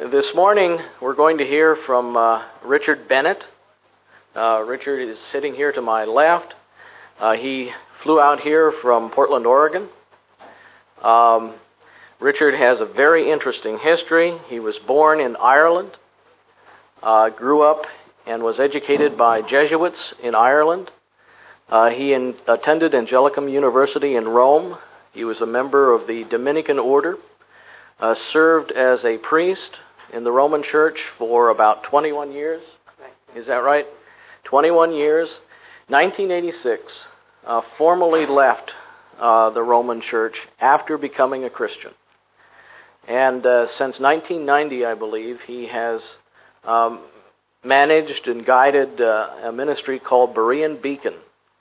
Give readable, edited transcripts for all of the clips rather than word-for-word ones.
This morning we're going to hear from Richard Bennett. Richard is sitting here to my left. He flew out here from Portland, Oregon. Richard has a very interesting history. He was born in Ireland, grew up and was educated by Jesuits in Ireland. He attended Angelicum University in Rome. He was a member of the Dominican order, served as a priest in the Roman Church for about 21 years. Is that right? 21 years. 1986, formally left the Roman Church after becoming a Christian. And since 1990, I believe, he has managed and guided a ministry called Berean Beacon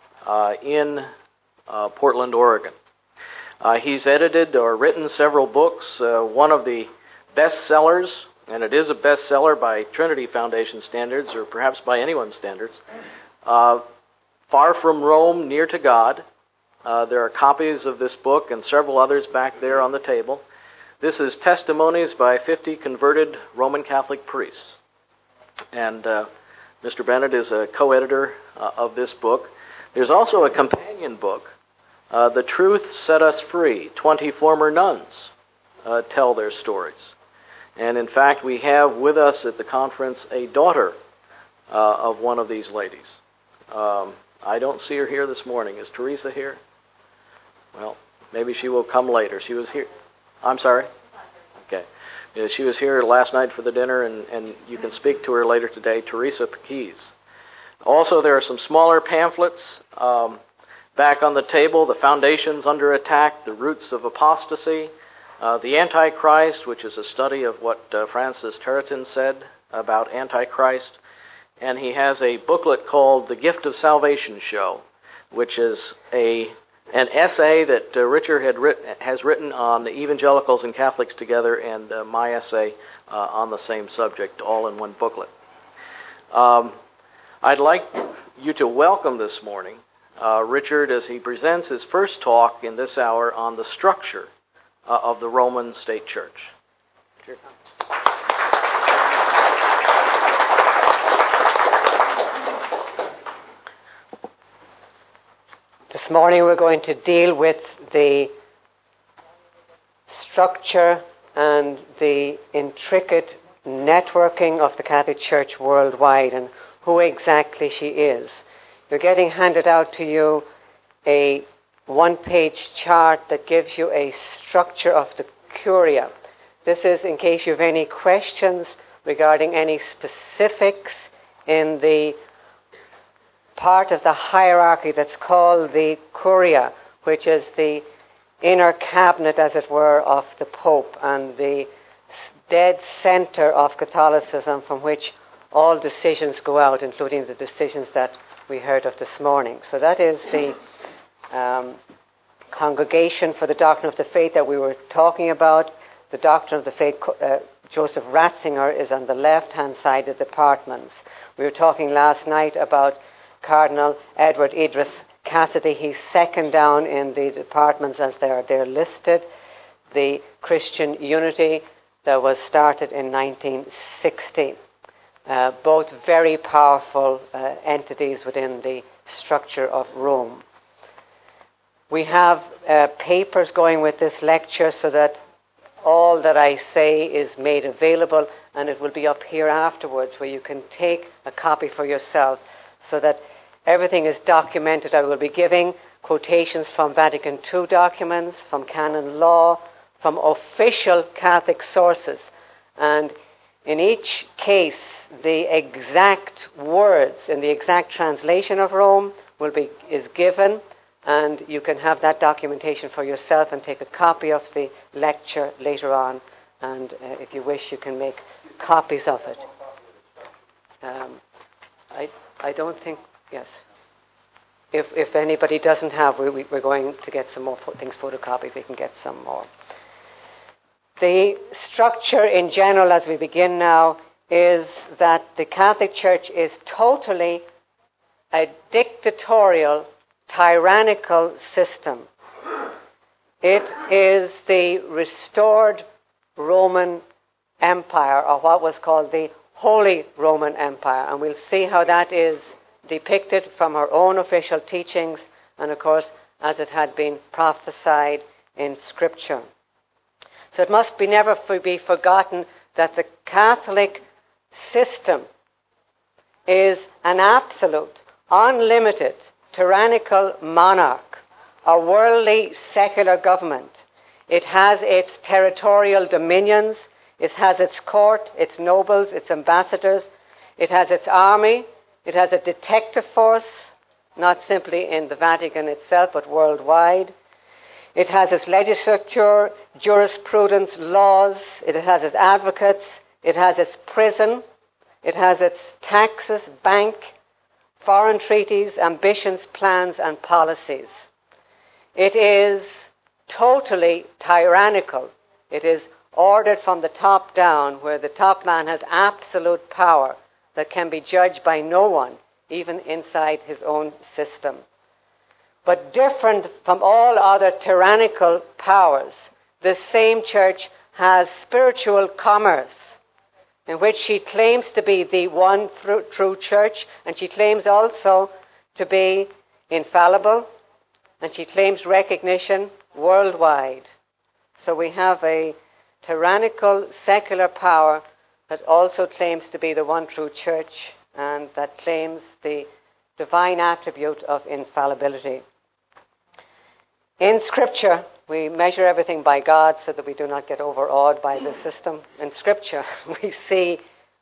in Portland, Oregon. He's edited or written several books. One of the bestsellers, and it is a bestseller by Trinity Foundation standards, or perhaps by anyone's standards, Far from Rome, Near to God. There are copies of this book and several others back there on the table. This is Testimonies by 50 Converted Roman Catholic Priests. And Mr. Bennett is a co-editor of this book. There's also a companion book, The Truth Set Us Free. 20 former nuns tell their stories. And in fact, we have with us at the conference a daughter of one of these ladies. I don't see her here this morning. Is Teresa here? Well, maybe she will come later. She was here. I'm sorry? Okay. Yeah, she was here last night for the dinner, and you can speak to her later today, Teresa Pequez. Also, there are some smaller pamphlets back on the table, The Foundations Under Attack, The Roots of Apostasy, The Antichrist, which is a study of what Francis Turretin said about Antichrist. And he has a booklet called The Gift of Salvation Show, which is an essay that Richard has written on the evangelicals and Catholics together, and my essay on the same subject, all in one booklet. I'd like you to welcome this morning Richard as he presents his first talk in this hour on the structure of the Roman State Church. Cheers. This morning we're going to deal with the structure and the intricate networking of the Catholic Church worldwide and who exactly she is. You're getting handed out to you a one-page chart that gives you a structure of the Curia. This is in case you have any questions regarding any specifics in the part of the hierarchy that's called the Curia, which is the inner cabinet, as it were, of the Pope and the dead center of Catholicism from which all decisions go out, including the decisions that we heard of this morning. So that is the Congregation for the Doctrine of the Faith that we were talking about. The Doctrine of the Faith, Joseph Ratzinger, is on the left-hand side of the departments. We were talking last night about Cardinal Edward Idris Cassidy. He's second down in the departments as they're listed. The Christian Unity that was started in 1960. Both very powerful entities within the structure of Rome. We have papers going with this lecture so that all that I say is made available, and it will be up here afterwards where you can take a copy for yourself so that everything is documented. I will be giving quotations from Vatican II documents, from canon law, from official Catholic sources. And in each case, the exact words in the exact translation of Rome is given, and you can have that documentation for yourself and take a copy of the lecture later on. And if you wish, you can make copies of it. I don't think, yes. If anybody doesn't have, we're going to get some more things photocopied. We can get some more. The structure in general, as we begin now, is that the Catholic Church is totally a dictatorial, tyrannical system. It is the restored Roman Empire, or what was called the Holy Roman Empire. And we'll see how that is depicted from her own official teachings and, of course, as it had been prophesied in Scripture. So it must never be forgotten that the Catholic system is an absolute, unlimited, tyrannical monarch, a worldly secular government. It has its territorial dominions, it has its court, its nobles, its ambassadors, it has its army, it has a detective force, not simply in the Vatican itself, but worldwide. It has its legislature, jurisprudence, laws, it has its advocates, it has its prison, it has its taxes, bank, foreign treaties, ambitions, plans, and policies. It is totally tyrannical. It is ordered from the top down, where the top man has absolute power that can be judged by no one, even inside his own system. But different from all other tyrannical powers, this same church has spiritual commerce, in which she claims to be the one true church, and she claims also to be infallible, and she claims recognition worldwide. So we have a tyrannical secular power that also claims to be the one true church, and that claims the divine attribute of infallibility. In Scripture, we measure everything by God so that we do not get overawed by the system. In Scripture, we see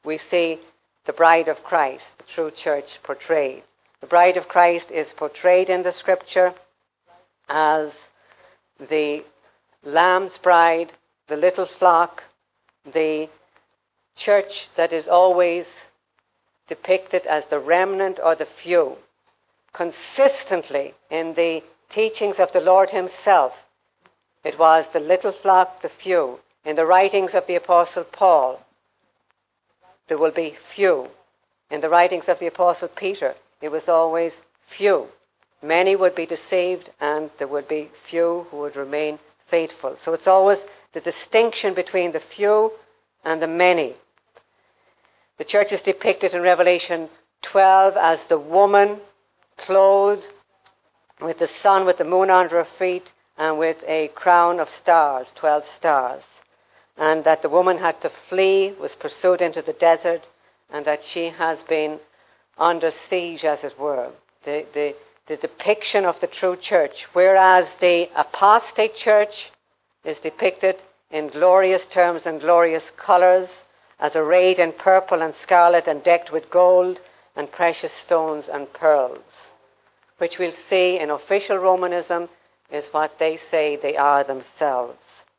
the bride of Christ, the true church, portrayed. The bride of Christ is portrayed in the Scripture as the Lamb's bride, the little flock, the church that is always depicted as the remnant or the few. Consistently in the teachings of the Lord himself, it was the little flock, the few. In the writings of the Apostle Paul, there will be few. In the writings of the Apostle Peter, it was always few. Many would be deceived, and there would be few who would remain faithful. So it's always the distinction between the few and the many. The church is depicted in Revelation 12 as the woman clothed with the sun, with the moon under her feet, and with a crown of stars, 12 stars. And that the woman had to flee, was pursued into the desert, and that she has been under siege, as it were. The depiction of the true church, whereas the apostate church is depicted in glorious terms and glorious colours, as arrayed in purple and scarlet and decked with gold and precious stones and pearls, which we'll see in official Romanism is what they say they are themselves.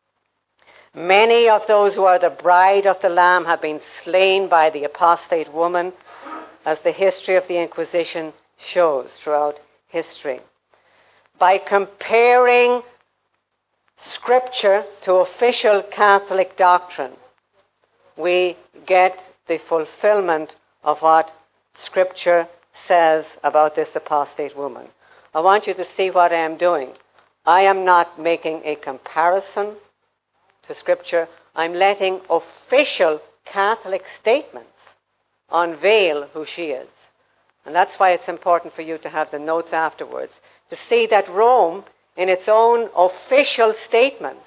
Many of those who are the bride of the Lamb have been slain by the apostate woman, as the history of the Inquisition shows throughout history. By comparing Scripture to official Catholic doctrine, we get the fulfillment of what Scripture says about this apostate woman. I want you to see what I am doing. I am not making a comparison to Scripture. I'm letting official Catholic statements unveil who she is. And that's why it's important for you to have the notes afterwards, to see that Rome, in its own official statements,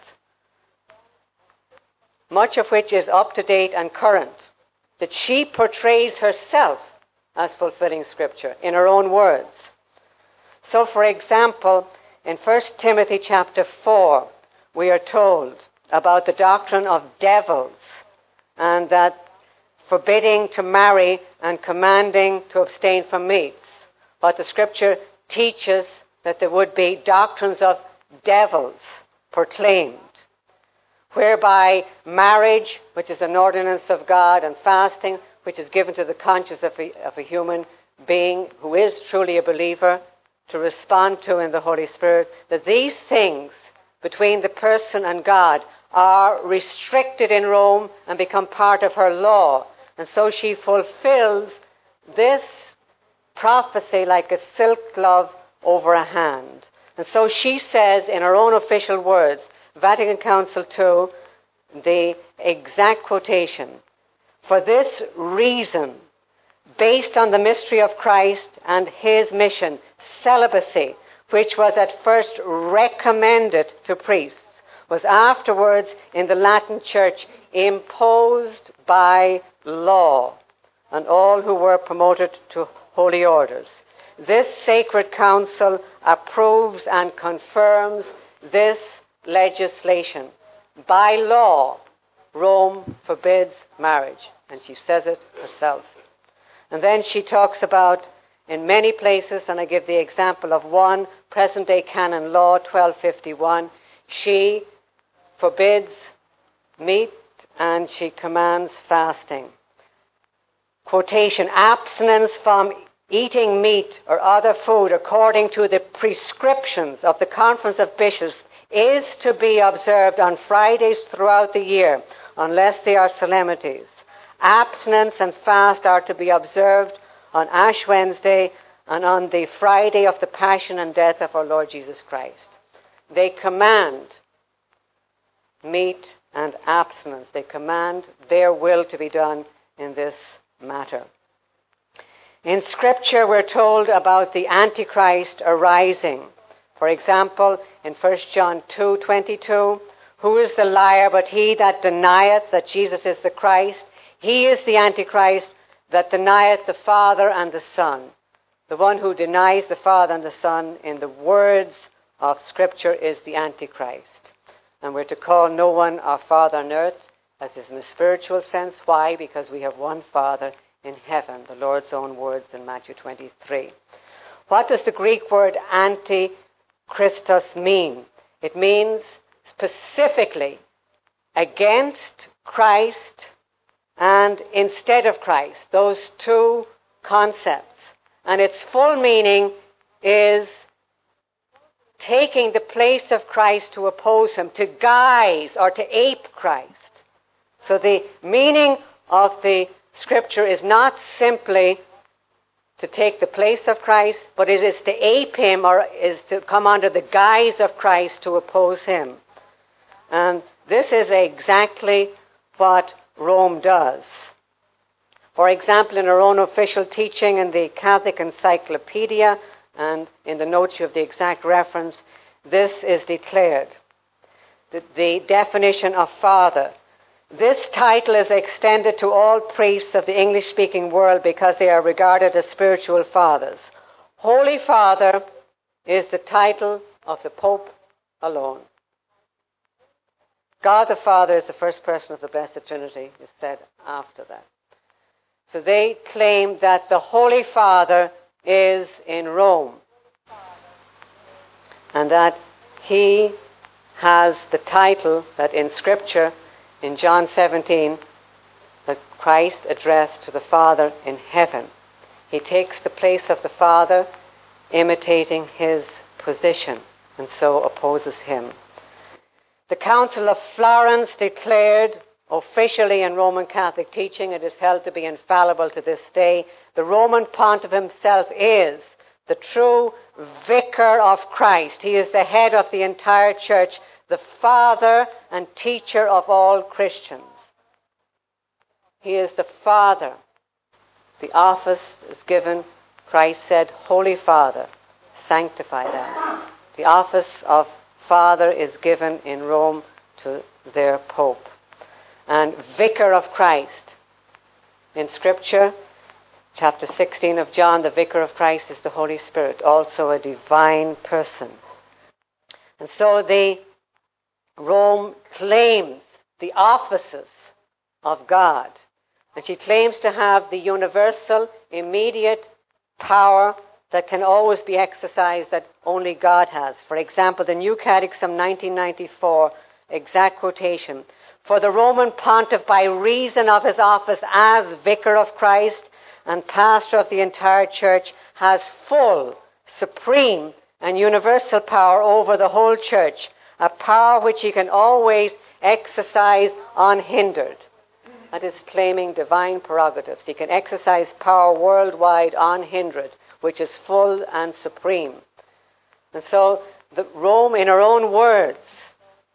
much of which is up to date and current, that she portrays herself as fulfilling Scripture in her own words. So, for example, in 1 Timothy chapter 4, we are told about the doctrine of devils, and that forbidding to marry and commanding to abstain from meats. But the Scripture teaches that there would be doctrines of devils proclaimed, whereby marriage, which is an ordinance of God, and fasting, which is given to the conscience of a human being who is truly a believer, to respond to in the Holy Spirit, that these things between the person and God are restricted in Rome and become part of her law. And so she fulfills this prophecy like a silk glove over a hand. And so she says in her own official words, Vatican Council II, the exact quotation. For this reason, based on the mystery of Christ and his mission, celibacy, which was at first recommended to priests, was afterwards in the Latin Church imposed by law on all who were promoted to holy orders. This sacred council approves and confirms this legislation. By law, Rome forbids marriage, and she says it herself. And then she talks about, in many places, and I give the example of one, present-day canon law 1251, she forbids meat and she commands fasting. Quotation, abstinence from eating meat or other food according to the prescriptions of the Conference of Bishops is to be observed on Fridays throughout the year, unless they are solemnities. Abstinence and fast are to be observed on Ash Wednesday and on the Friday of the Passion and Death of our Lord Jesus Christ. They command meat and abstinence. They command their will to be done in this matter. In Scripture, we're told about the Antichrist arising. For example, in 1 John 2:22, who is the liar but he that denieth that Jesus is the Christ? He is the Antichrist that denieth the Father and the Son. The one who denies the Father and the Son, in the words of Scripture, is the Antichrist. And we're to call no one our Father on earth, as is in the spiritual sense. Why? Because we have one Father in heaven, the Lord's own words in Matthew 23. What does the Greek word anti-Christos mean? It means specifically against Christ and instead of Christ, those two concepts. And its full meaning is taking the place of Christ to oppose him, to guise or to ape Christ. So the meaning of the Scripture is not simply to take the place of Christ, but it is to ape him, or is to come under the guise of Christ to oppose him. And this is exactly what Rome does. For example, in our own official teaching in the Catholic Encyclopedia and in the notes you have the exact reference, this is declared. The definition of Father. This title is extended to all priests of the English-speaking world because they are regarded as spiritual fathers. Holy Father is the title of the Pope alone. God the Father is the first person of the Blessed Trinity, is said after that. So they claim that the Holy Father is in Rome and that he has the title that in Scripture, in John 17, that Christ addressed to the Father in heaven. He takes the place of the Father, imitating his position, and so opposes him. The Council of Florence declared officially in Roman Catholic teaching, it is held to be infallible to this day, the Roman Pontiff himself is the true vicar of Christ. He is the head of the entire church, the father and teacher of all Christians. He is the Father. The office is given, Christ said, Holy Father, sanctify them. The office of Father is given in Rome to their Pope. And Vicar of Christ. In Scripture, chapter 16 of John, the Vicar of Christ is the Holy Spirit, also a divine person. And so Rome claims the offices of God. And she claims to have the universal, immediate power that can always be exercised that only God has. For example, the New Catechism 1994, exact quotation. For the Roman Pontiff, by reason of his office as Vicar of Christ and pastor of the entire church, has full, supreme, and universal power over the whole church, a power which he can always exercise unhindered. That is claiming divine prerogatives. He can exercise power worldwide unhindered, which is full and supreme. And so Rome, in her own words,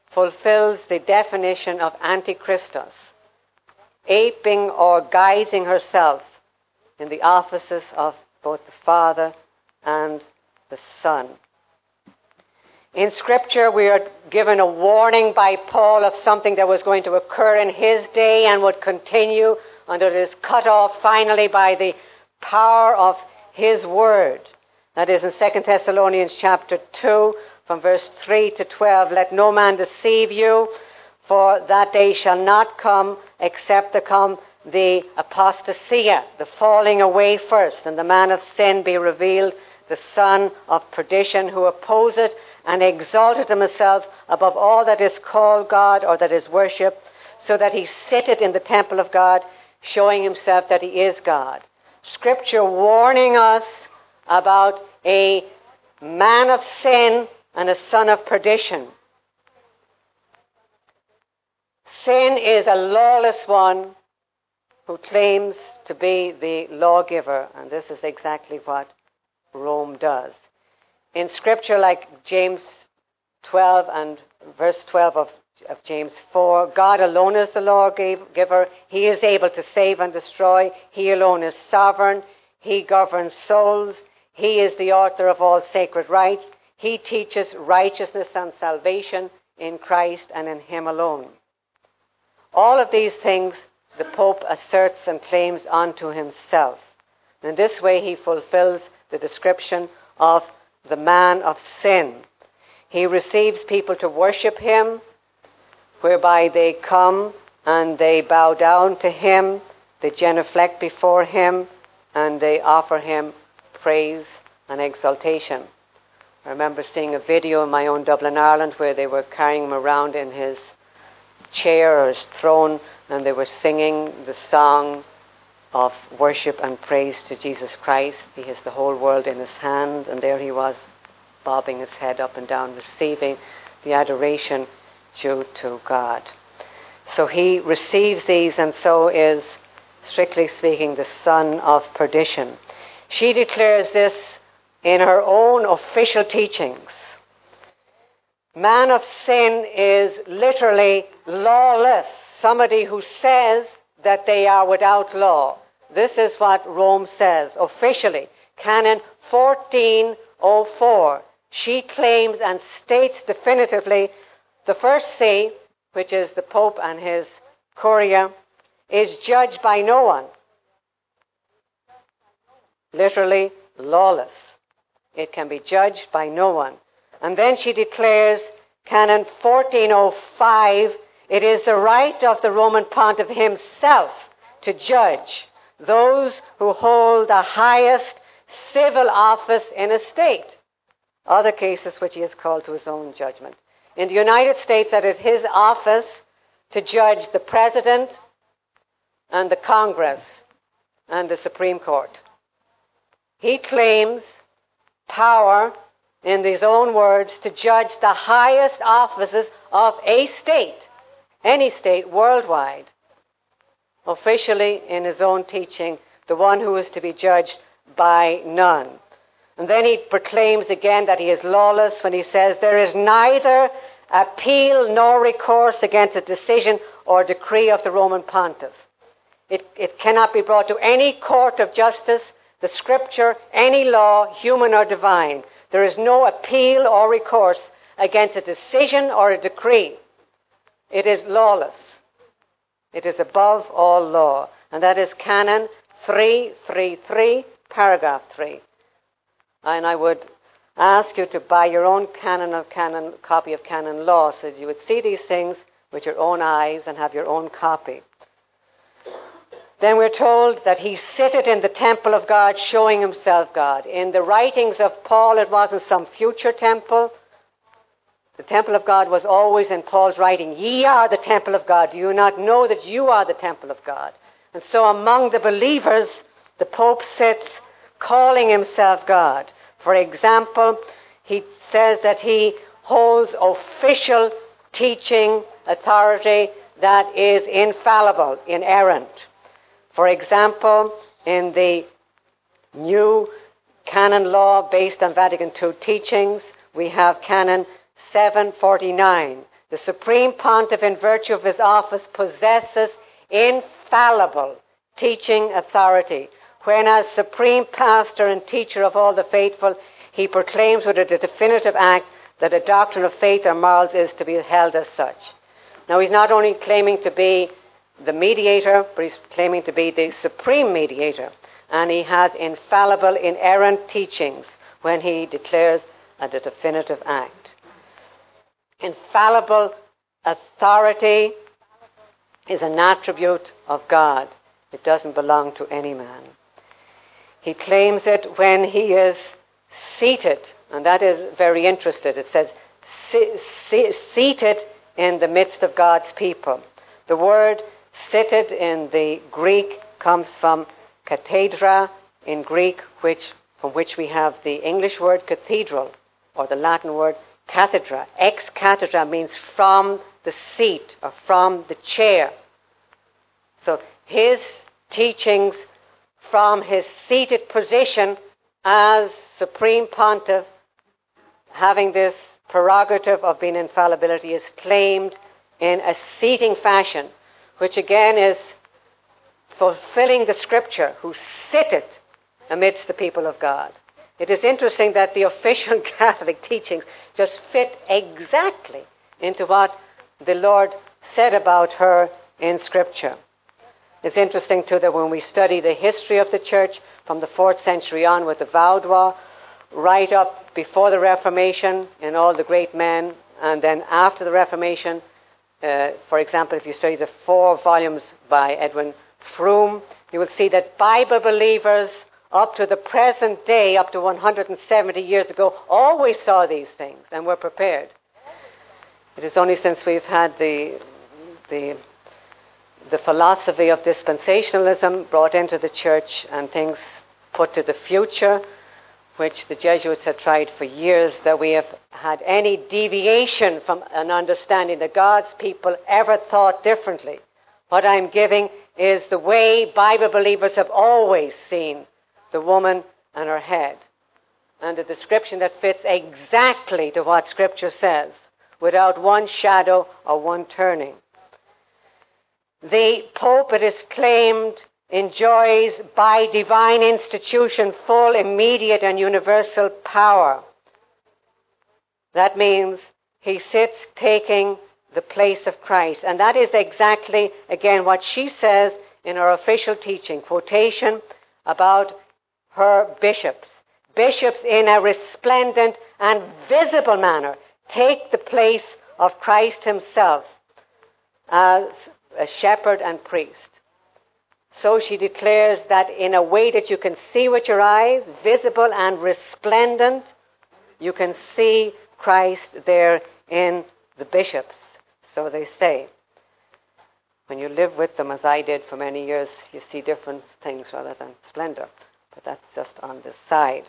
fulfills the definition of Antichristos, aping or guising herself in the offices of both the Father and the Son. In Scripture, we are given a warning by Paul of something that was going to occur in his day and would continue until it is cut off finally by the power of his word. That is in 2 Thessalonians chapter 2, from verse 3 to 12. Let no man deceive you, for that day shall not come except there come the apostasia, the falling away first, and the man of sin be revealed, the son of perdition, who opposeth and exalteth himself above all that is called God or that is worshipped, so that he sitteth in the temple of God, showing himself that he is God. Scripture warning us about a man of sin and a son of perdition. Sin is a lawless one who claims to be the lawgiver, and this is exactly what Rome does. In Scripture, like James 12 and verse 12 of James 4, God alone is the lawgiver. He is able to save and destroy. He alone is sovereign. He governs souls. He is the author of all sacred rights. He teaches righteousness and salvation in Christ and in Him alone. All of these things the Pope asserts and claims unto himself. In this way he fulfills the description of the man of sin. He receives people to worship him, whereby they come and they bow down to him, they genuflect before him, and they offer him praise and exaltation. I remember seeing a video in my own Dublin, Ireland, where they were carrying him around in his chair or his throne, and they were singing the song of worship and praise to Jesus Christ. He has the whole world in his hand, and there he was, bobbing his head up and down, receiving the adoration due to God. So he receives these, and so is, strictly speaking, the son of perdition. She declares this in her own official teachings. Man of sin is literally lawless, somebody who says that they are without law. This is what Rome says officially. Canon 1404. She claims and states definitively the first see, which is the Pope and his Curia, is judged by no one. Literally lawless. It can be judged by no one. And then she declares, Canon 1405, it is the right of the Roman Pontiff himself to judge those who hold the highest civil office in a state. Other cases which he has called to his own judgment. In the United States, that is his office to judge the President and the Congress and the Supreme Court. He claims power, in his own words, to judge the highest offices of a state, any state worldwide. Officially, in his own teaching, the one who is to be judged by none. And then he proclaims again that he is lawless when he says, there is neither appeal nor recourse against a decision or decree of the Roman Pontiff. It cannot be brought to any court of justice, the Scripture, any law, human or divine. There is no appeal or recourse against a decision or a decree. It is lawless. It is above all law. And that is Canon 333, paragraph 3. And I would ask you to buy your own copy of canon law so that you would see these things with your own eyes and have your own copy. Then we're told that he sitteth in the temple of God, showing himself God. In the writings of Paul, it wasn't some future temple. The temple of God was always in Paul's writing. Ye are the temple of God. Do you not know that you are the temple of God? And so among the believers, the Pope sits calling himself God. For example, he says that he holds official teaching authority that is infallible, inerrant. For example, in the new canon law based on Vatican II teachings, we have Canon 749. The supreme pontiff, in virtue of his office, possesses infallible teaching authority, when as supreme pastor and teacher of all the faithful, he proclaims with a definitive act that a doctrine of faith or morals is to be held as such. Now, he's not only claiming to be the mediator, but he's claiming to be the supreme mediator. And he has infallible, inerrant teachings when he declares a definitive act. Infallible authority is an attribute of God. It doesn't belong to any man. He claims it when he is seated, and that is very interesting. It says, seated in the midst of God's people. The word seated in the Greek comes from cathedra in Greek, from which we have the English word cathedral, or the Latin word cathedra. Ex cathedra means from the seat, or from the chair. So his teachings from his seated position as supreme pontiff, having this prerogative of being infallibility, is claimed in a seating fashion, which again is fulfilling the scripture, who sitteth amidst the people of God. It is interesting that the official Catholic teachings just fit exactly into what the Lord said about her in scripture. It's interesting too that when we study the history of the church from the 4th century on with the Vaudois, right up before the Reformation in all the great men, and then after the Reformation, for example, if you study the 4 volumes by Edwin Froome, you will see that Bible believers up to the present day, up to 170 years ago, always saw these things and were prepared. It is only since we've had the philosophy of dispensationalism brought into the church and things put to the future, which the Jesuits had tried for years, that we have had any deviation from an understanding that God's people ever thought differently. What I'm giving is the way Bible believers have always seen the woman and her head, and a description that fits exactly to what Scripture says, without one shadow or one turning. The Pope, it is claimed, enjoys by divine institution full, immediate, and universal power. That means he sits taking the place of Christ. And that is exactly, again, what she says in her official teaching, quotation about her bishops. Bishops in a resplendent and visible manner take the place of Christ himself as a shepherd and priest. So she declares that in a way that you can see with your eyes, visible and resplendent, you can see Christ there in the bishops. So they say. When you live with them, as I did for many years, you see different things rather than splendor. But that's just on the side.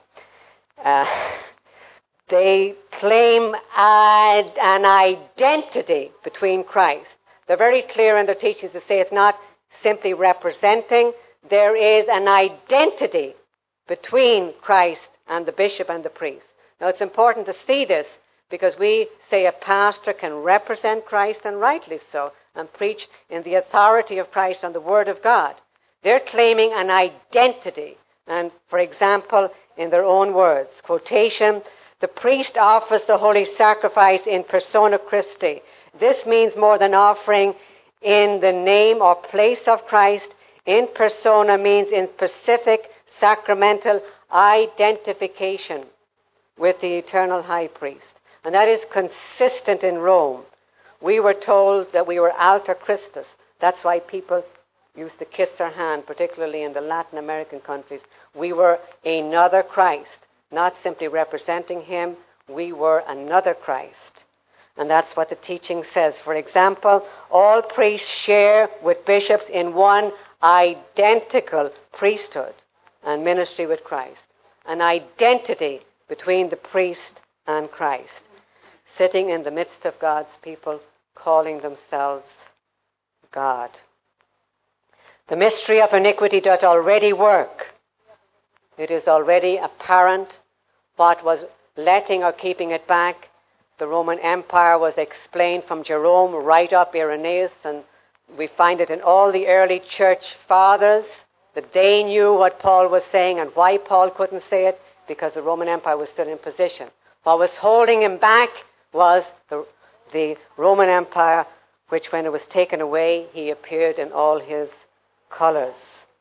They claim an identity between Christ. They're very clear in their teachings to say it's not simply representing. There is an identity between Christ and the bishop and the priest. Now, it's important to see this because we say a pastor can represent Christ, and rightly so, and preach in the authority of Christ and the Word of God. They're claiming an identity. And, for example, in their own words, quotation, the priest offers the holy sacrifice in persona Christi. This means more than offering in the name or place of Christ. In persona means in specific sacramental identification with the eternal high priest. And that is consistent in Rome. We were told that we were alter Christus. That's why people used to kiss their hand, particularly in the Latin American countries. We were another Christ, not simply representing him. We were another Christ. And that's what the teaching says. For example, all priests share with bishops in one identical priesthood and ministry with Christ. An identity between the priest and Christ, sitting in the midst of God's people, calling themselves God. The mystery of iniquity doth already work. It is already apparent. What was letting or keeping it back, the Roman Empire was explained from Jerome right up Irenaeus, and we find it in all the early church fathers, that they knew what Paul was saying and why Paul couldn't say it, because the Roman Empire was still in position. What was holding him back was the Roman Empire, which when it was taken away, he appeared in all his colors.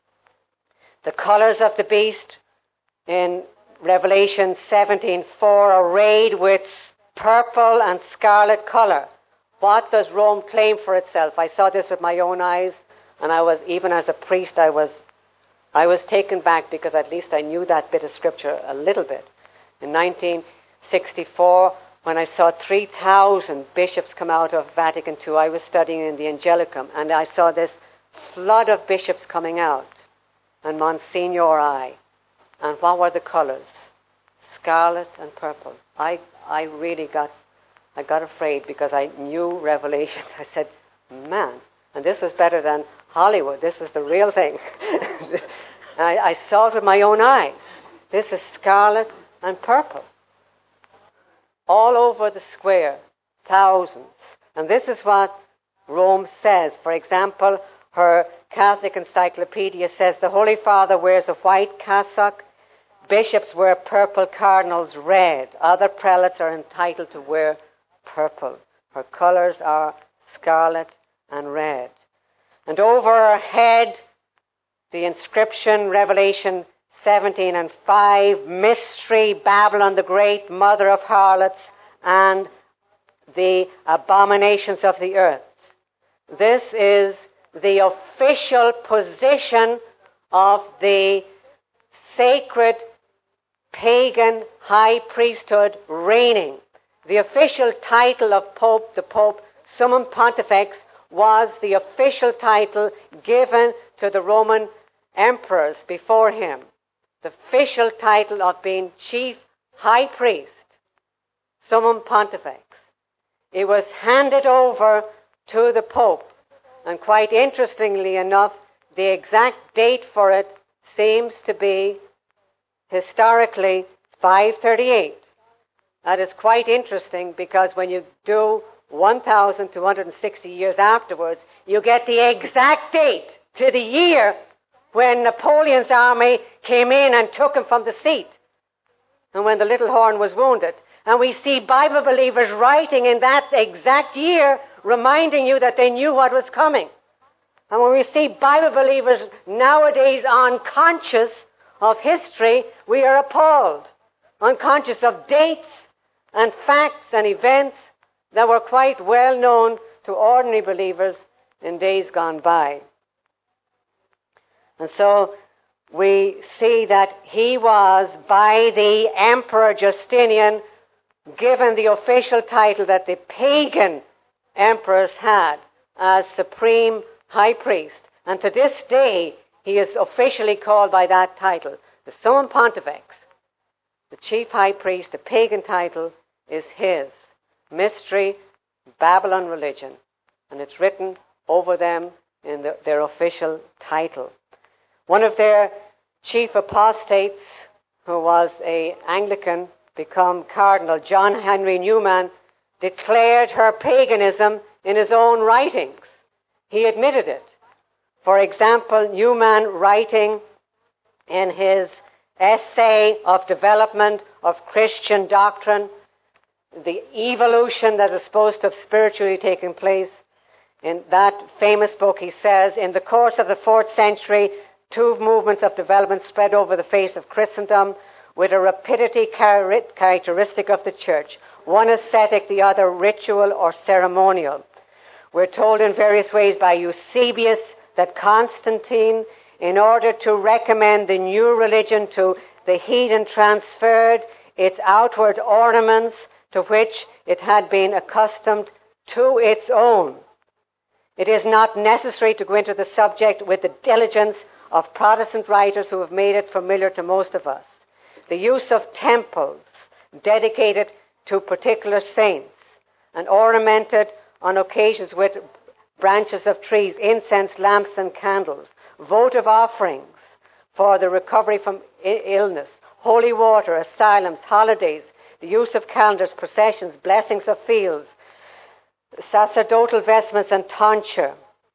The colors of the beast in Revelation 17:4 are arrayed with purple and scarlet color. What does Rome claim for itself? I saw this with my own eyes, and I was, even as a priest, I was taken back, because at least I knew that bit of scripture a little bit. In 1964, when I saw 3,000 bishops come out of Vatican II, I was studying in the Angelicum, and I saw this flood of bishops coming out, and Monsignor I. And what were the colors? Scarlet and purple. I really got afraid, because I knew Revelation. I said, man, and this was better than Hollywood. This is the real thing. I saw it with my own eyes. This is scarlet and purple. All over the square, thousands. And this is what Rome says. For example, her Catholic encyclopedia says the Holy Father wears a white cassock, bishops wear purple, cardinals red. Other prelates are entitled to wear purple. Her colors are scarlet and red. And over her head, the inscription, Revelation 17:5, mystery, Babylon the Great, mother of harlots, and the abominations of the earth. This is the official position of the sacred pagan high priesthood reigning. The official title of Pope, the Pope Summum Pontifex, was the official title given to the Roman emperors before him. The official title of being chief high priest, Summum Pontifex. It was handed over to the Pope, and quite interestingly enough, the exact date for it seems to be historically 538. That is quite interesting, because when you do 1,260 years afterwards, you get the exact date to the year when Napoleon's army came in and took him from the seat, and when the little horn was wounded. And we see Bible believers writing in that exact year, reminding you that they knew what was coming. And when we see Bible believers nowadays unconscious of history, we are appalled. Unconscious of dates and facts and events that were quite well known to ordinary believers in days gone by. And so we see that he was, by the Emperor Justinian, given the official title that the pagan emperors had as supreme high priest. And to this day, he is officially called by that title, the Summum Pontifex. The chief high priest, the pagan title, is his. Mystery, Babylon religion. And it's written over them in their official title. One of their chief apostates, who was an Anglican, become Cardinal, John Henry Newman, declared her paganism in his own writings. He admitted it. For example, Newman, writing in his essay of development of Christian doctrine, the evolution that is supposed to have spiritually taken place, in that famous book he says, in the course of the 4th century, two movements of development spread over the face of Christendom with a rapidity characteristic of the church, one ascetic, the other ritual or ceremonial. We're told in various ways by Eusebius that Constantine, in order to recommend the new religion to the heathen, transferred its outward ornaments to which it had been accustomed to its own. It is not necessary to go into the subject with the diligence of Protestant writers who have made it familiar to most of us. The use of temples dedicated to particular saints and ornamented on occasions with branches of trees, incense, lamps and candles, votive offerings for the recovery from illness, holy water, asylums, holidays, the use of calendars, processions, blessings of fields, sacerdotal vestments and tonsure,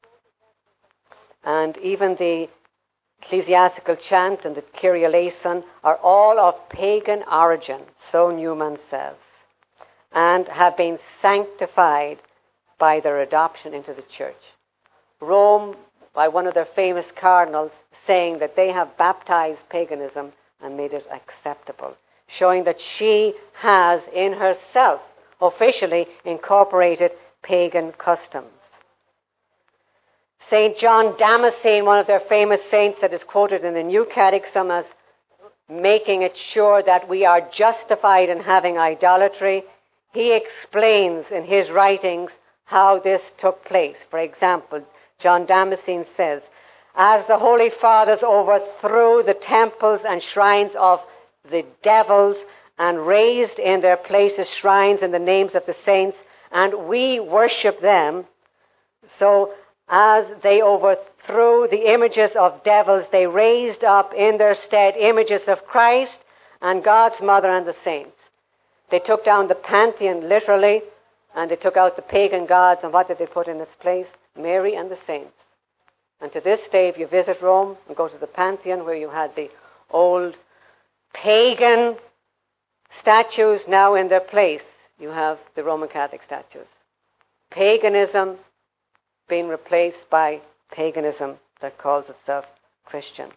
and even the ecclesiastical chant and the Kyrie eleison are all of pagan origin, so Newman says, and have been sanctified by their adoption into the church. Rome, by one of their famous cardinals, saying that they have baptized paganism and made it acceptable, showing that she has in herself officially incorporated pagan customs. St. John Damascene, one of their famous saints that is quoted in the New Catechism as making it sure that we are justified in having idolatry, he explains in his writings how this took place. For example, John Damascene says, as the Holy Fathers overthrew the temples and shrines of the devils and raised in their places shrines in the names of the saints, and we worship them, so as they overthrew the images of devils, they raised up in their stead images of Christ and God's Mother and the saints. They took down the pantheon literally, and they took out the pagan gods, and what did they put in its place? Mary and the saints. And to this day, if you visit Rome and go to the Pantheon where you had the old pagan statues, now in their place you have the Roman Catholic statues. Paganism being replaced by paganism that calls itself Christian.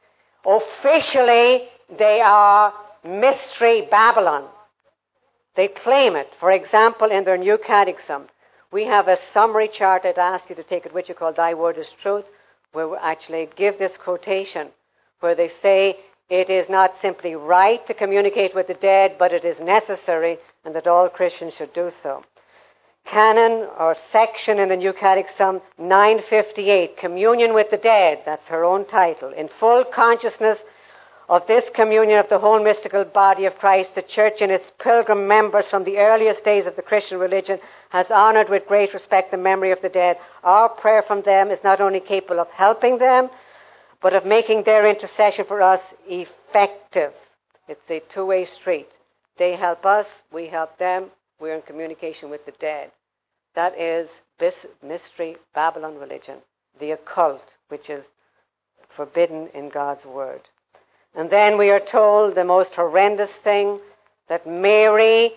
Officially, they are Mystery Babylon. They claim it. For example, in their New Catechism, we have a summary chart. I'd ask you to take it with you called Thy Word is Truth, where we actually give this quotation, where they say it is not simply right to communicate with the dead, but it is necessary, and that all Christians should do so. Canon or section in the New Catechism 958, Communion with the Dead, that's her own title. In full consciousness of this communion of the whole mystical body of Christ, the Church and its pilgrim members from the earliest days of the Christian religion has honoured with great respect the memory of the dead. Our prayer from them is not only capable of helping them, but of making their intercession for us effective. It's a two-way street. They help us, we help them, we're in communication with the dead. That is this Mystery Babylon religion, the occult, which is forbidden in God's Word. And then we are told the most horrendous thing, that Mary,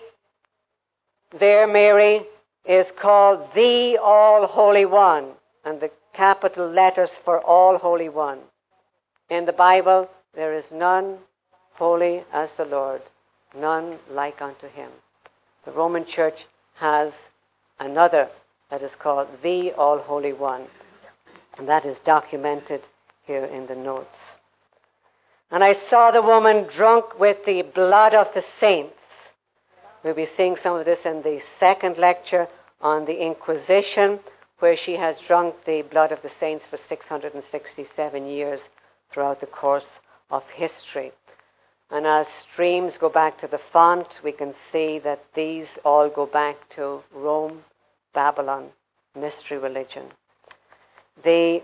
their Mary, is called the All-Holy One, and the capital letters for All Holy One. In the Bible, there is none holy as the Lord, none like unto him. The Roman Church has another that is called the All-Holy One, and that is documented here in the notes. And I saw the woman drunk with the blood of the saints. We'll be seeing some of this in the second lecture on the Inquisition, where she has drunk the blood of the saints for 667 years throughout the course of history. And as streams go back to the font, we can see that these all go back to Rome, Babylon, mystery religion. The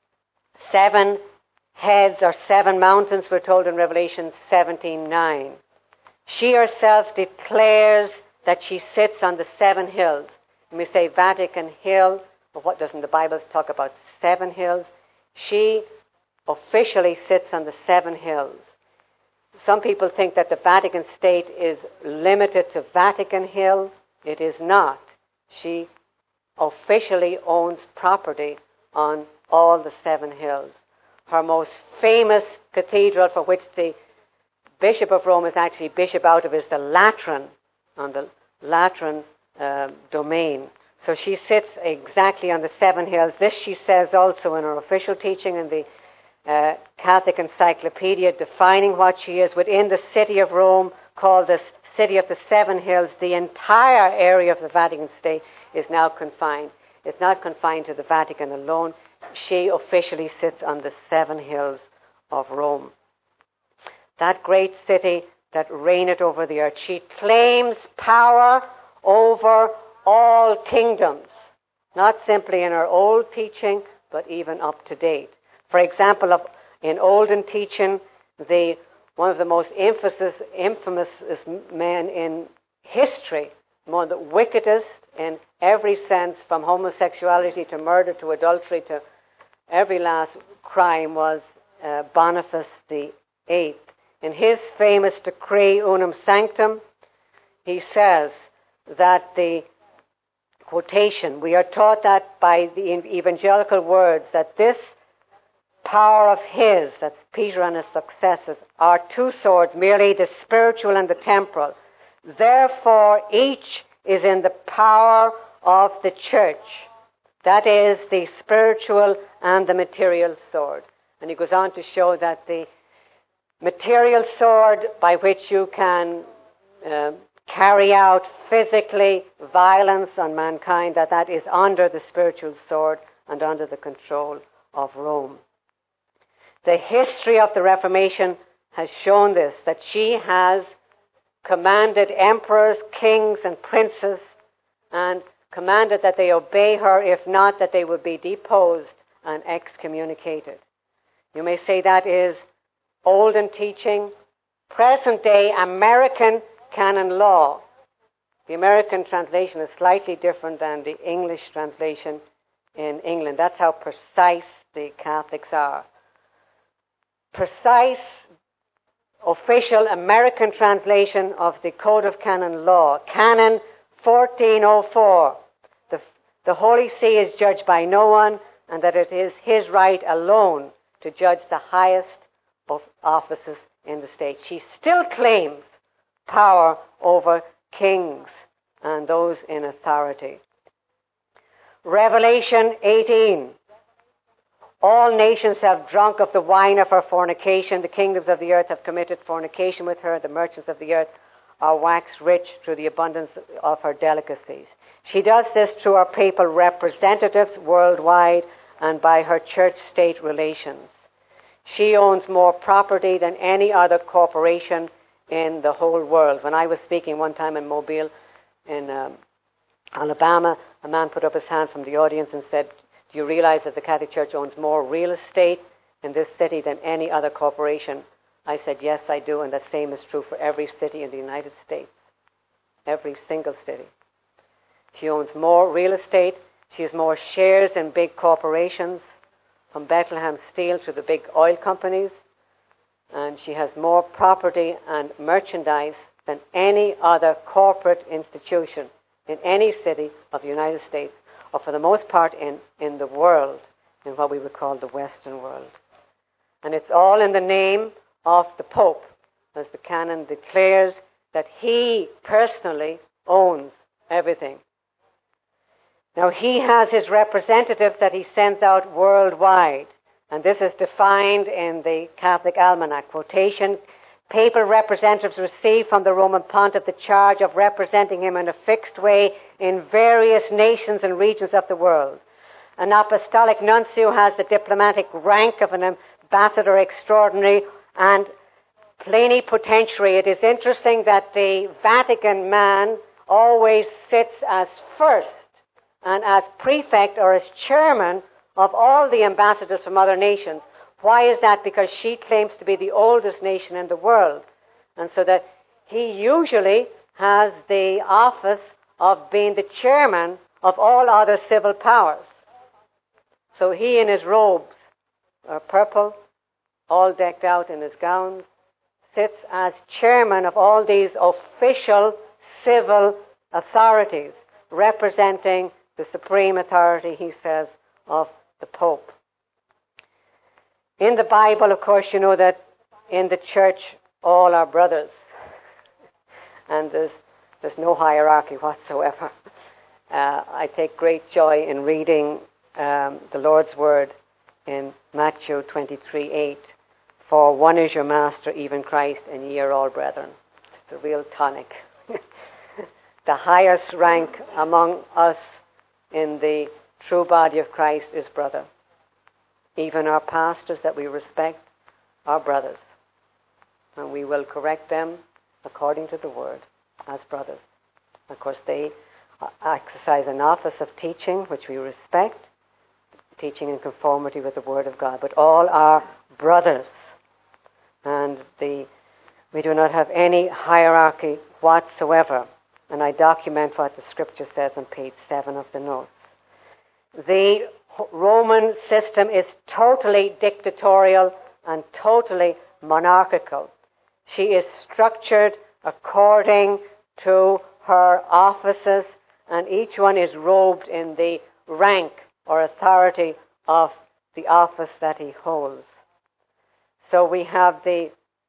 7 heads or 7 mountains, we're told in Revelation 17:9. She herself declares that she sits on the 7 hills. And we say Vatican Hill, but what doesn't the Bible talk about 7 hills? She officially sits on the 7 hills. Some people think that the Vatican State is limited to Vatican Hill. It is not. She officially owns property on all the 7 hills. Her most famous cathedral, for which the Bishop of Rome is actually bishop out of, is the Lateran, on the Lateran domain. So she sits exactly on the 7 hills. This she says also in her official teaching in the Catholic Encyclopedia, defining what she is. Within the city of Rome, called the City of the 7 Hills, the entire area of the Vatican State is now confined. It's not confined to the Vatican alone. She officially sits on the 7 hills of Rome. That great city that reigneth over the earth. She claims power over all kingdoms, not simply in her old teaching, but even up to date. For example, in olden teaching, the one of the most infamous men in history, one of the wickedest in every sense, from homosexuality to murder to adultery to every last crime, was Boniface VIII. In his famous decree Unum Sanctum, he says that the quotation, we are taught that by the evangelical words that this power of his, that's Peter and his successors, are two swords, merely the spiritual and the temporal. Therefore, each is in the power of the church. That is the spiritual and the material sword. And he goes on to show that the material sword by which you can carry out physically violence on mankind, that is under the spiritual sword and under the control of Rome. The history of the Reformation has shown this, that she has commanded emperors, kings, and princes, and commanded that they obey her, if not, that they would be deposed and excommunicated. You may say that is olden teaching, present-day American canon law. The American translation is slightly different than the English translation in England. That's how precise the Catholics are. Precise official American translation of the Code of Canon Law, Canon 1404. The Holy See is judged by no one, and that it is his right alone to judge the highest of offices in the state. She still claims power over kings and those in authority. Revelation 18. All nations have drunk of the wine of her fornication. The kingdoms of the earth have committed fornication with her. The merchants of the earth are waxed rich through the abundance of her delicacies. She does this through her papal representatives worldwide and by her church-state relations. She owns more property than any other corporation in the whole world. When I was speaking one time in Mobile, in Alabama, a man put up his hand from the audience and said, "Do you realize that the Catholic Church owns more real estate in this city than any other corporation?" I said, "Yes, I do, and the same is true for every city in the United States. Every single city." She owns more real estate. She has more shares in big corporations, from Bethlehem Steel to the big oil companies. And she has more property and merchandise than any other corporate institution in any city of the United States, or for the most part in the world, in what we would call the Western world. And it's all in the name of the Pope, as the canon declares that he personally owns everything. Now, he has his representatives that he sends out worldwide, and this is defined in the Catholic Almanac. Quotation, papal representatives receive from the Roman Pontiff the charge of representing him in a fixed way in various nations and regions of the world. An apostolic nuncio has the diplomatic rank of an ambassador extraordinary and plenipotentiary. It is interesting that the Vatican man always sits as first and as prefect or as chairman of all the ambassadors from other nations. Why is that? Because she claims to be the oldest nation in the world. And so that he usually has the office of being the chairman of all other civil powers. So he in his robes are purple, all decked out in his gowns, sits as chairman of all these official civil authorities, representing the supreme authority, he says, of the Pope. In the Bible, of course, you know that in the church all are brothers. And there's no hierarchy whatsoever. I take great joy in reading the Lord's Word in Matthew 23:8. For one is your master, even Christ, and ye are all brethren. It's a real tonic. The highest rank among us in the true body of Christ is brother. Even our pastors that we respect are brothers. And we will correct them according to the Word as brothers. Of course, they exercise an office of teaching, which we respect, teaching in conformity with the Word of God. But all are brothers. And the We do not have any hierarchy whatsoever. And I document what the scripture says on page 7 of the notes. The Roman system is totally dictatorial and totally monarchical. She is structured according to her offices, and each one is robed in the rank or authority of the office that he holds. So we have the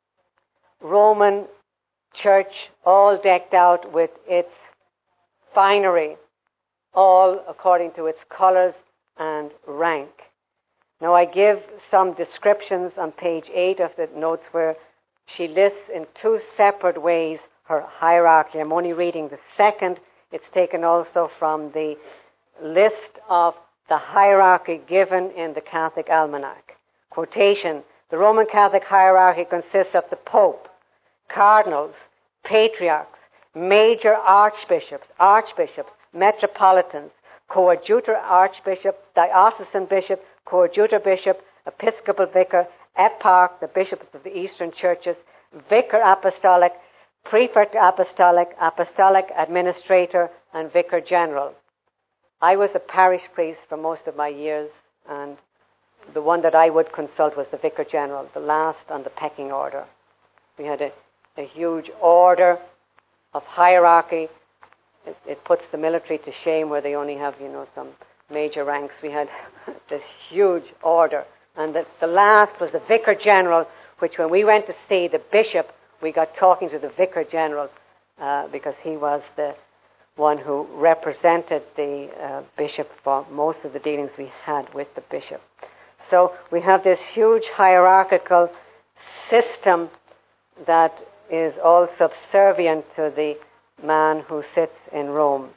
Roman church all decked out with its finery, all according to its colors and rank. Now I give some descriptions on page 8 of the notes where she lists in 2 separate ways her hierarchy. I'm only reading the second. It's taken also from the list of the hierarchy given in the Catholic Almanac. Quotation: the Roman Catholic hierarchy consists of the Pope, cardinals, patriarchs, major archbishops, metropolitans, coadjutor archbishop, diocesan bishop, coadjutor bishop, episcopal vicar, eparch, the bishops of the Eastern churches, vicar apostolic, prefect apostolic, apostolic administrator, and vicar general. I was a parish priest for most of my years, and the one that I would consult was the vicar general, the last on the pecking order. We had a huge order of hierarchy. It puts the military to shame where they only have, some major ranks. We had this huge order. And the last was the vicar general, which when we went to see the bishop, we got talking to the vicar general because he was the one who represented the bishop for most of the dealings we had with the bishop. So we have this huge hierarchical system that is all subservient to the man who sits in Rome.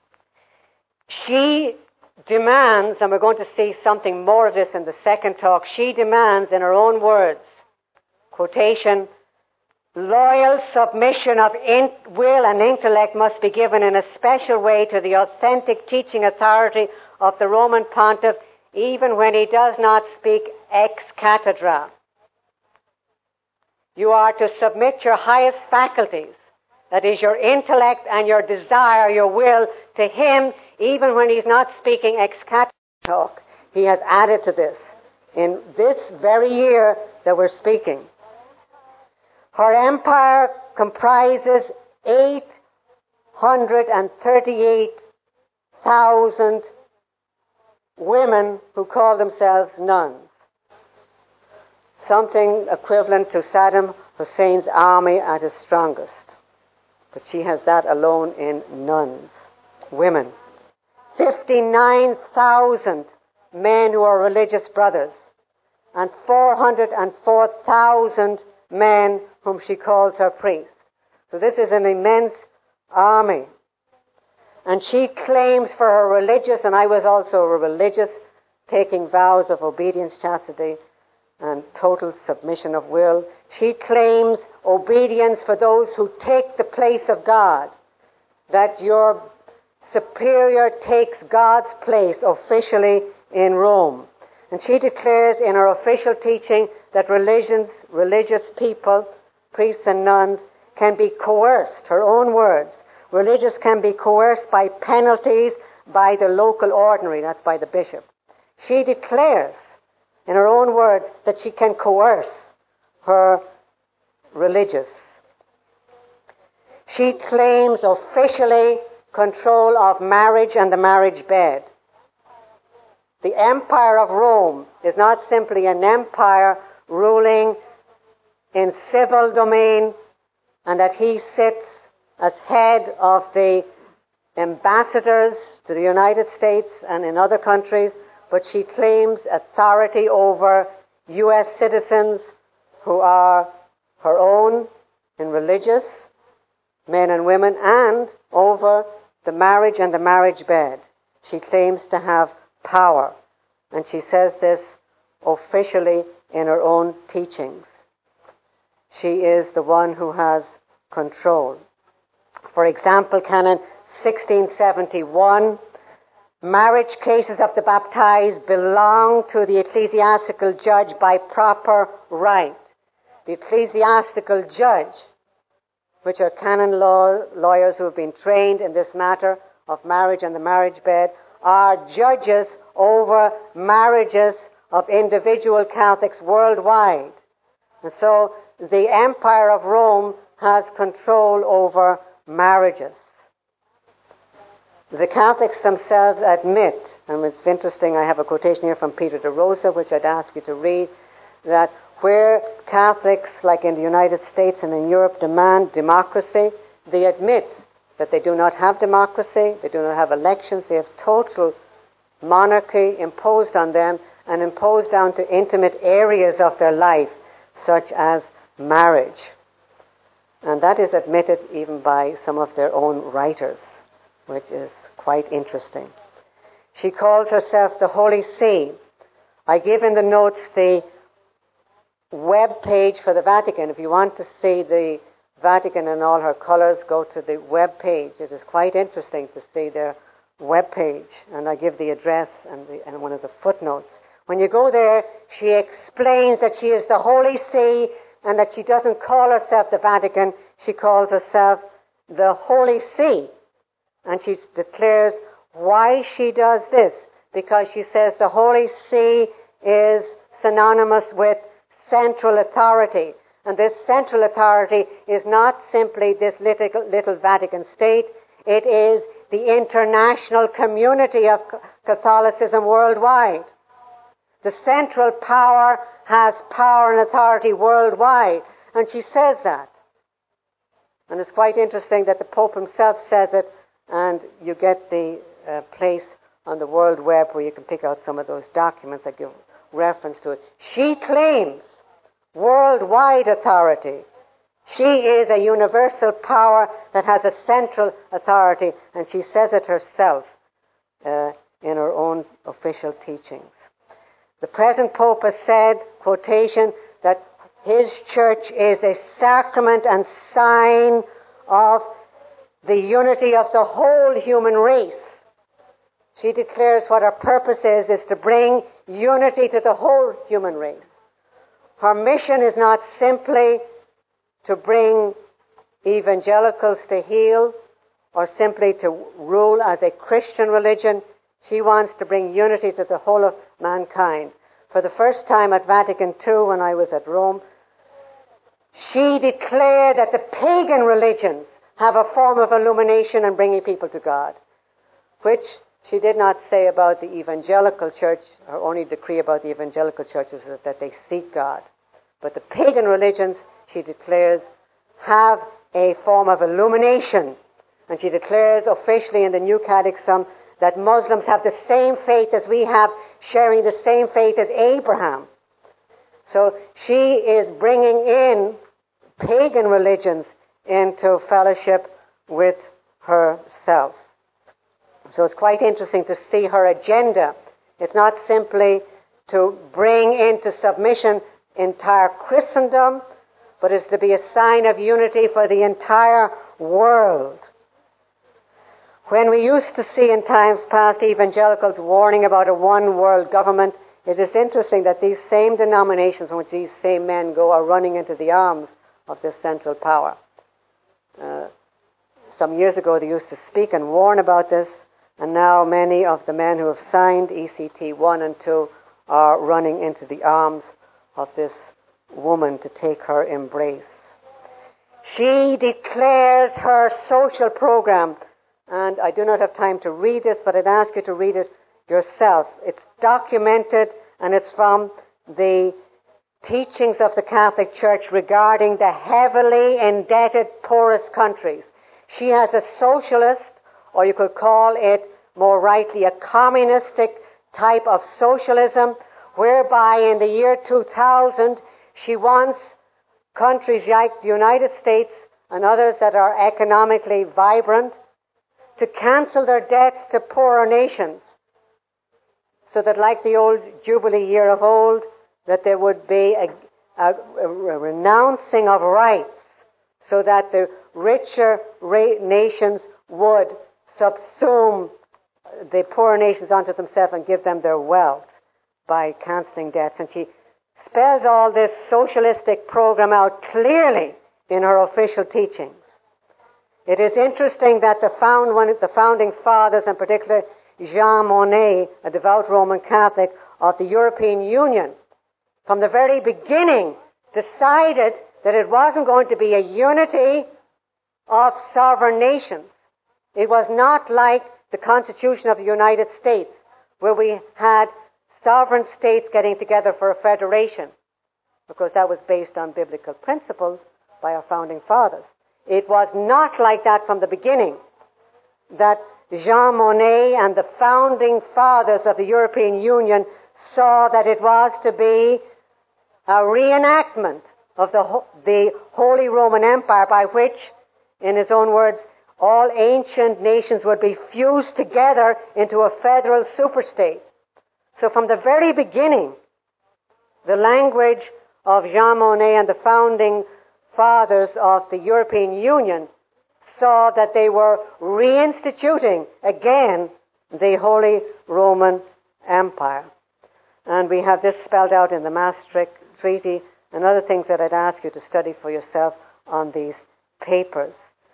She demands, and we're going to see something more of this in the second talk, she demands in her own words, quotation, loyal submission of will and intellect must be given in a special way to the authentic teaching authority of the Roman pontiff, even when he does not speak ex cathedra. You are to submit your highest faculties, that is your intellect and your desire, your will, to him, even when he's not speaking ex cathedra talk. He has added to this in this very year that we're speaking. Her empire comprises 838,000 women who call themselves nuns. Something equivalent to Saddam Hussein's army at its strongest. But she has that alone in nuns, women. 59,000 men who are religious brothers, and 404,000 men whom she calls her priests. So this is an immense army. And she claims for her religious, and I was also a religious, taking vows of obedience, chastity, and total submission of will. She claims obedience for those who take the place of God, that your superior takes God's place officially in Rome. And she declares in her official teaching that religious people, priests and nuns, can be coerced, her own words. Religious can be coerced by penalties by the local ordinary, that's by the bishop. She declares in her own words that she can coerce her religious. She claims officially control of marriage and the marriage bed. The Empire of Rome is not simply an empire ruling in civil domain and that he sits as head of the ambassadors to the United States and in other countries, but she claims authority over U.S. citizens who are her own in religious, men and women, and over the marriage and the marriage bed. She claims to have power, and she says this officially in her own teachings. She is the one who has control. For example, Canon 1671, marriage cases of the baptized belong to the ecclesiastical judge by proper right. the ecclesiastical judge, which are canon law lawyers who have been trained in this matter of marriage and the marriage bed, are judges over marriages of individual Catholics worldwide. And so the Empire of Rome has control over marriages. The Catholics themselves admit, and it's interesting, I have a quotation here from Peter de Rosa, which I'd ask you to read, that where Catholics, like in the United States and in Europe, demand democracy, they admit that they do not have democracy, they do not have elections, they have total monarchy imposed on them and imposed down to intimate areas of their life, such as marriage. And that is admitted even by some of their own writers, which is quite interesting. She calls herself the Holy See. I give in the notes the web page for the Vatican. If you want to see the Vatican in all her colors, go to the web page. It is quite interesting to see their web page. And I give the address and one of the footnotes. When you go there, she explains that she is the Holy See and that she doesn't call herself the Vatican. She calls herself the Holy See. And she declares why she does this. Because she says the Holy See is synonymous with central authority. And this central authority is not simply this little Vatican state. It is the international community of Catholicism worldwide. The central power has power and authority worldwide. And she says that. And it's quite interesting that the Pope himself says it, and you get the place on the World Web where you can pick out some of those documents that give reference to it. She claims worldwide authority. She is a universal power that has a central authority, and she says it herself in her own official teachings. The present Pope has said, quotation, that his church is a sacrament and sign of the unity of the whole human race. She declares what her purpose is to bring unity to the whole human race. Her mission is not simply to bring evangelicals to heal or simply to rule as a Christian religion. She wants to bring unity to the whole of mankind. For the first time at Vatican II, when I was at Rome, she declared that the pagan religions have a form of illumination and bringing people to God, which she did not say about the evangelical church. Her only decree about the evangelical church is that they seek God. But the pagan religions, she declares, have a form of illumination. And she declares officially in the New Catechism that Muslims have the same faith as we have, sharing the same faith as Abraham. So she is bringing in pagan religions into fellowship with herself. So it's quite interesting to see her agenda. It's not simply to bring into submission entire Christendom, but it's to be a sign of unity for the entire world. When we used to see in times past evangelicals warning about a one world government, it is interesting that these same denominations in which these same men go are running into the arms of this central power. Some years ago they used to speak and warn about this, and now many of the men who have signed ECT 1 and 2 are running into the arms of this woman to take her embrace. She declares her social program, and I do not have time to read this, but I'd ask you to read it yourself. It's documented, and it's from the teachings of the Catholic Church regarding the heavily indebted poorest countries. She has a socialist, or you could call it more rightly a communistic type of socialism, whereby in the year 2000 she wants countries like the United States and others that are economically vibrant to cancel their debts to poorer nations, so that like the old Jubilee year of old, that there would be a renouncing of rights, so that the richer nations would subsume the poorer nations unto themselves and give them their wealth by cancelling debts. And she spells all this socialistic program out clearly in her official teachings. It is interesting that the founding fathers, in particular Jean Monnet, a devout Roman Catholic of the European Union, from the very beginning decided that it wasn't going to be a unity of sovereign nations. It was not like the Constitution of the United States, where we had sovereign states getting together for a federation, because that was based on biblical principles by our founding fathers. It was not like that from the beginning, that Jean Monnet and the founding fathers of the European Union saw that it was to be a reenactment of the Holy Roman Empire, by which, in his own words, all ancient nations would be fused together into a federal superstate. So from the very beginning, the language of Jean Monnet and the founding fathers of the European Union saw that they were reinstituting again the Holy Roman Empire. And we have this spelled out in the Maastricht Treaty and other things that I'd ask you to study for yourself on these papers.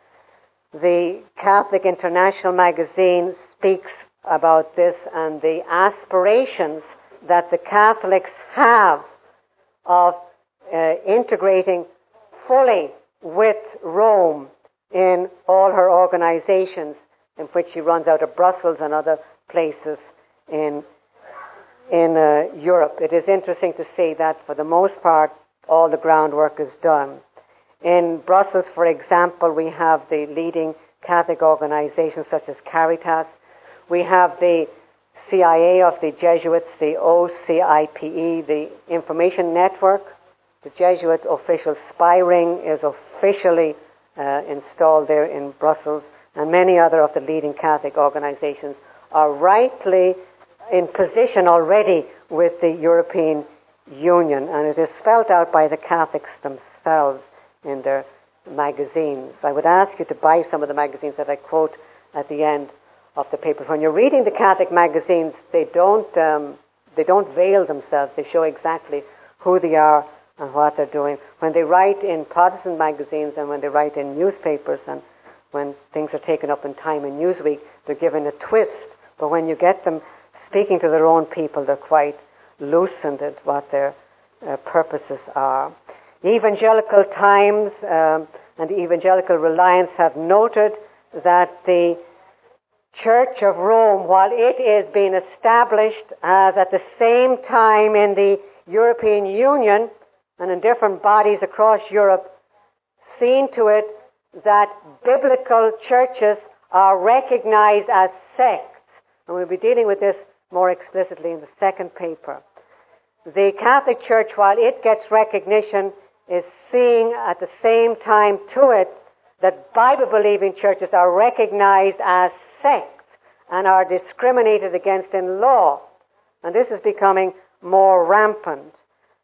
The Catholic International magazine speaks about this and the aspirations that the Catholics have of integrating fully with Rome in all her organizations, in which she runs out of Brussels and other places in Europe. It is interesting to see that for the most part all the groundwork is done. In Brussels, for example, we have the leading Catholic organizations such as Caritas. We have the CIA of the Jesuits, the OCIPE, the Information Network. The Jesuits' official spy ring is officially installed there in Brussels, and many other of the leading Catholic organizations are rightly in position already with the European Union, and it is spelled out by the Catholics themselves in their magazines. I would ask you to buy some of the magazines that I quote at the end of the papers. When you're reading the Catholic magazines, they don't veil themselves. They show exactly who they are and what they're doing. When they write in Protestant magazines and when they write in newspapers and when things are taken up in Time and Newsweek, they're given a twist. But when you get them speaking to their own people, they're quite loosened at what their purposes are. The Evangelical Times and the Evangelical Reliance have noted that the Church of Rome, while it is being established, has at the same time in the European Union and in different bodies across Europe seen to it that biblical churches are recognized as sects. And we'll be dealing with this more explicitly in the second paper. The Catholic Church, while it gets recognition, is seeing at the same time to it that Bible-believing churches are recognized as sects and are discriminated against in law. And this is becoming more rampant.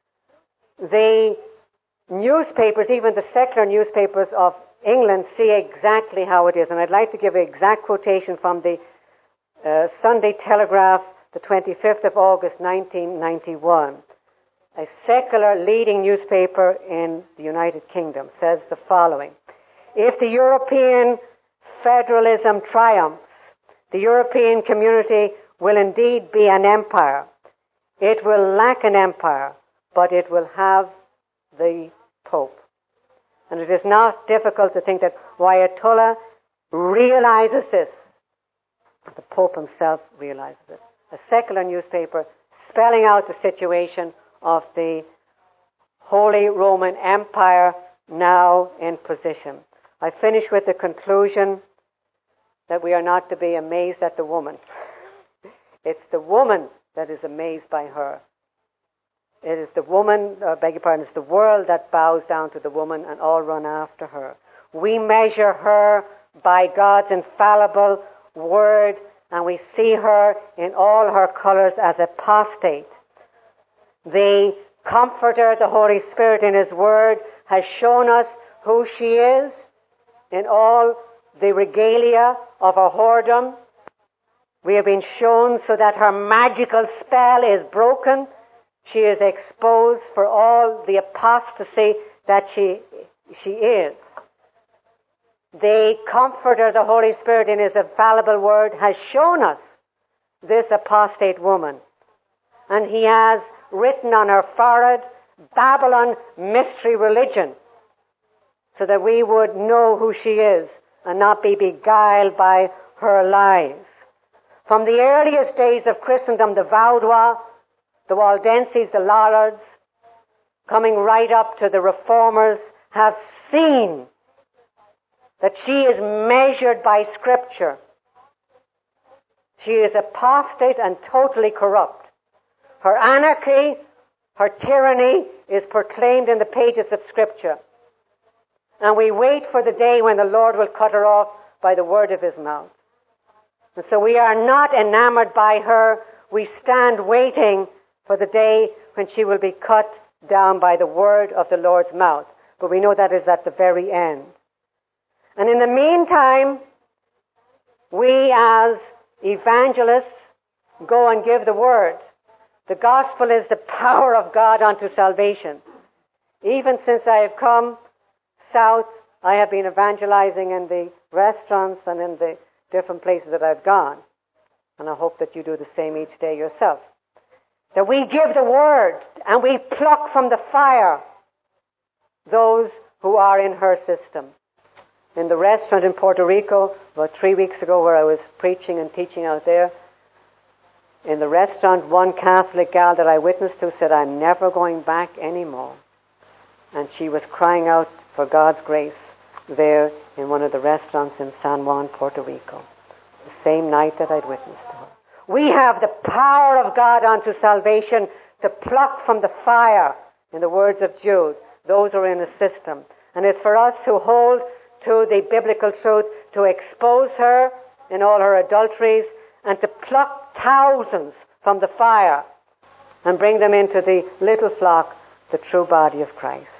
The newspapers, even the secular newspapers of England, see exactly how it is. And I'd like to give an exact quotation from the Sunday Telegraph, the 25th of August, 1991. A secular leading newspaper in the United Kingdom says the following: if the European federalism triumphs, the European community will indeed be an empire. It will lack an empire, but it will have the Pope. And it is not difficult to think that Wojtyla realizes this. The Pope himself realizes it. A secular newspaper spelling out the situation of the Holy Roman Empire now in position. I finish with the conclusion that we are not to be amazed at the woman. It's the woman that is amazed by her. It is the woman, it's the world that bows down to the woman and all run after her. We measure her by God's infallible word, and we see her in all her colors as apostate. The Comforter, the Holy Spirit in His Word, has shown us who she is in all the regalia of her whoredom. We have been shown so that her magical spell is broken. She is exposed for all the apostasy that she is. The Comforter, the Holy Spirit, in His infallible word, has shown us this apostate woman. And He has written on her forehead, Babylon, mystery religion, so that we would know who she is and not be beguiled by her lies. From the earliest days of Christendom, the Vaudois, the Waldenses, the Lollards, coming right up to the Reformers, have seen that she is measured by Scripture. She is apostate and totally corrupt. Her anarchy, her tyranny is proclaimed in the pages of Scripture. And we wait for the day when the Lord will cut her off by the word of His mouth. And so we are not enamored by her. We stand waiting for the day when she will be cut down by the word of the Lord's mouth. But we know that is at the very end. And in the meantime, we as evangelists go and give the word. The gospel is the power of God unto salvation. Even since I have come south, I have been evangelizing in the restaurants and in the different places that I've gone. And I hope that you do the same each day yourself. That we give the word and we pluck from the fire those who are in her system. In the restaurant in Puerto Rico, about 3 weeks ago, where I was preaching and teaching out there, in the restaurant, one Catholic gal that I witnessed to said, "I'm never going back anymore." And she was crying out for God's grace there in one of the restaurants in San Juan, Puerto Rico, the same night that I'd witnessed to her. We have the power of God unto salvation to pluck from the fire, in the words of Jude, those who are in the system. And it's for us to hold to the biblical truth, to expose her in all her adulteries, and to pluck thousands from the fire and bring them into the little flock, the true body of Christ.